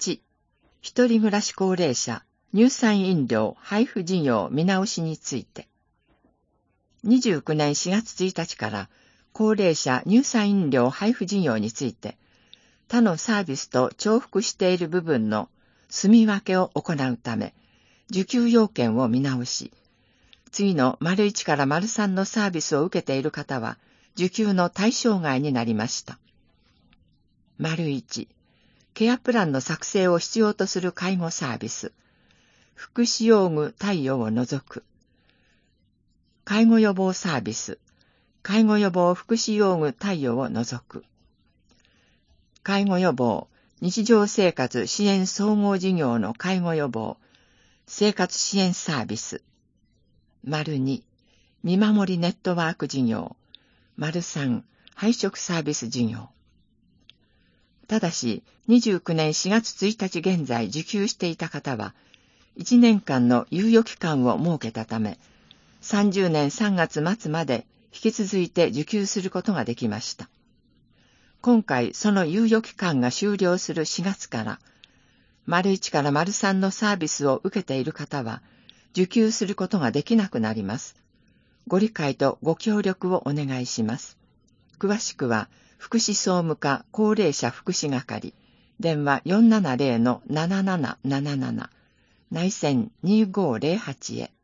1、一人暮らし高齢者乳酸飲料配布事業見直しについて。29年4月1日から高齢者乳酸飲料配布事業について、他のサービスと重複している部分の住み分けを行うため、受給要件を見直し、次の丸1から丸3のサービスを受けている方は、受給の対象外になりました。丸1、ケアプランの作成を必要とする介護サービス、福祉用具貸与を除く。介護予防サービス、介護予防福祉用具貸与を除く。介護予防、日常生活支援総合事業の介護予防、生活支援サービス。丸2、見守りネットワーク事業。丸3、配食サービス事業。ただし、29年4月1日現在受給していた方は、1年間の猶予期間を設けたため、30年3月末まで引き続いて受給することができました。今回その猶予期間が終了する4月から、丸1から丸3のサービスを受けている方は、受給することができなくなります。ご理解とご協力をお願いします。詳しくは、福祉総務課高齢者福祉係、電話 470-7777、内線2508へ。